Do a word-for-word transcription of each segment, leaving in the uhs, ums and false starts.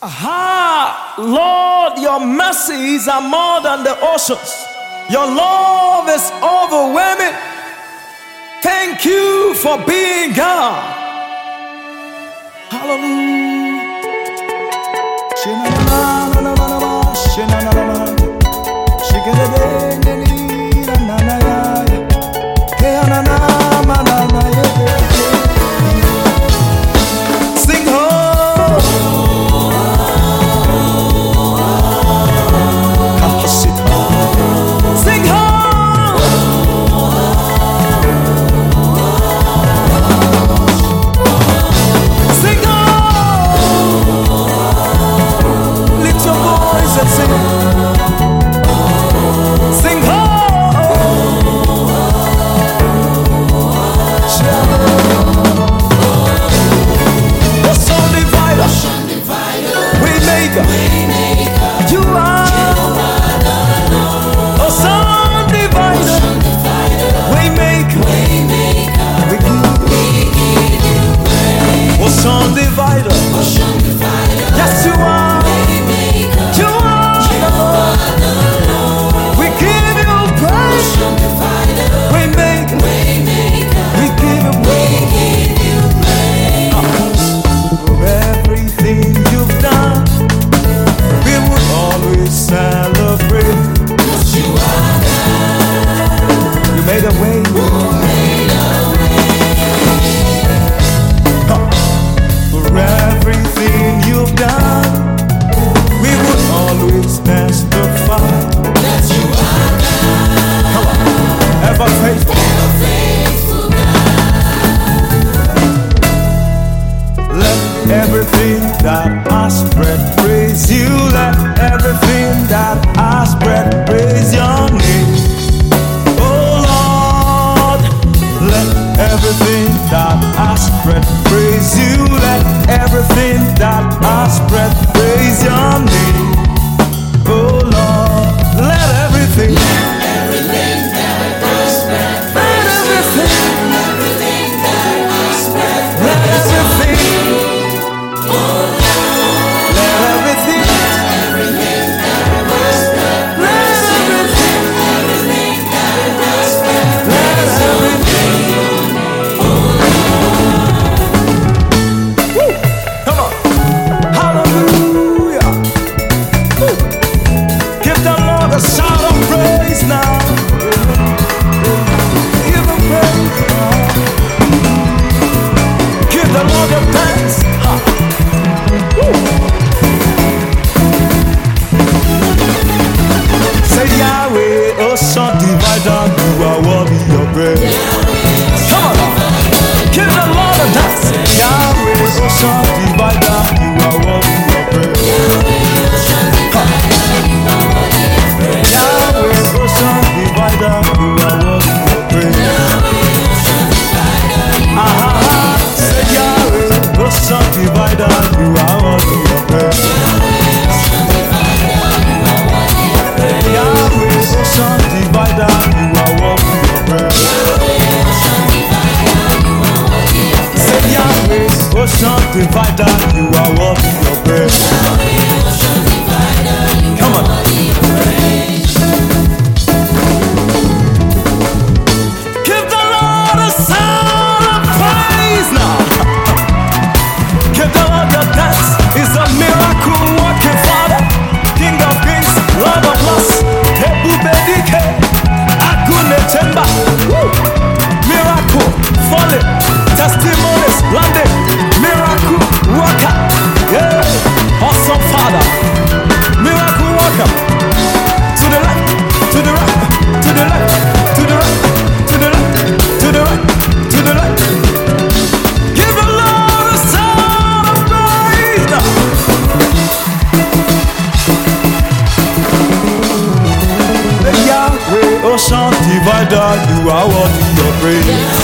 Aha! Lord, your mercies are more than the oceans. Your love is overwhelming. Thank you for being God. Hallelujah. Sing home. Sing home. Sing home. Lift your voice and sing. Sing home. You are a son divider, waymaker. We give you praise. Oh, son divider, yes you are. You are. We give you praise. Waymaker, we give you praise. For everything you've done, we would always celebrate. Cause you are God. You made a way. You made a way. Huh. For everything you've done, we would always testify that you are God. Come on. Ever faithful. Ever faithful God. Let everything that has breath praise you. Let everything that has breath praise your name. Oh Lord, let everything that has breath praise you. Let everything that has breath praise your name. Oh Lord, let everything, let everything that has breath, let everything, everything that has breath, let everything. Divider, you are worthy of praise. Come on. Give the Lord a sound of praise now. Give the Lord your dance. He's a miracle working Father, King of kings, Lord of lords. Ebubedike, Agune Chemba. Miracle falling, testimonies landing. Miracle worker, yeah, awesome Father, miracle worker. To the left, to the right, to the left, to the right, to the left, to the right, to the left. Give the Lord a sound of praise now. The Yahweh, ocean divider, you are worthy of praise.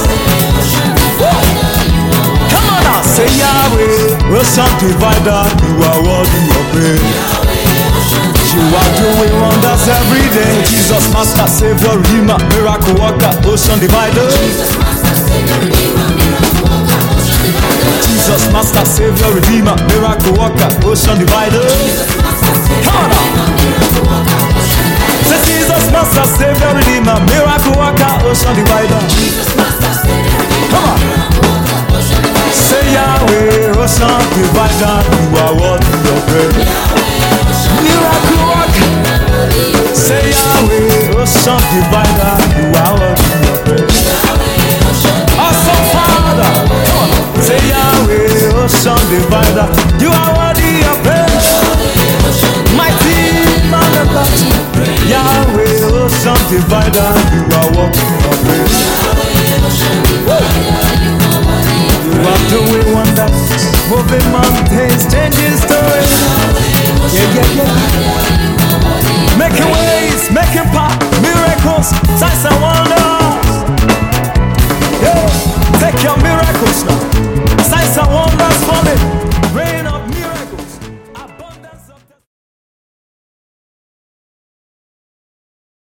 Say Yahweh, ocean divider, you are worthy of praise. You are doing wonders every day. Jesus, Master, Savior, Redeemer, Miracle Worker, Ocean Divider. Jesus, Master, Savior, Redeemer, Miracle Worker, Ocean Divider. Jesus, Master, Savior, Redeemer, Miracle Worker, Ocean Divider. Come on now. Say Jesus, Master, Savior, Redeemer, Miracle Worker, Ocean Divider. Come on. Say Yahweh, Ocean Divider, you are worthy of praise. Miracle Worker. Say Yahweh, Ocean Divider, you are worthy of praise. Awesome Father, come on. Say Yahweh, Ocean Divider, you are worthy of praise. Mighty man of battle, Yahweh, Ocean Divider, you are worthy of praise. You are doing wonders, moving mountains.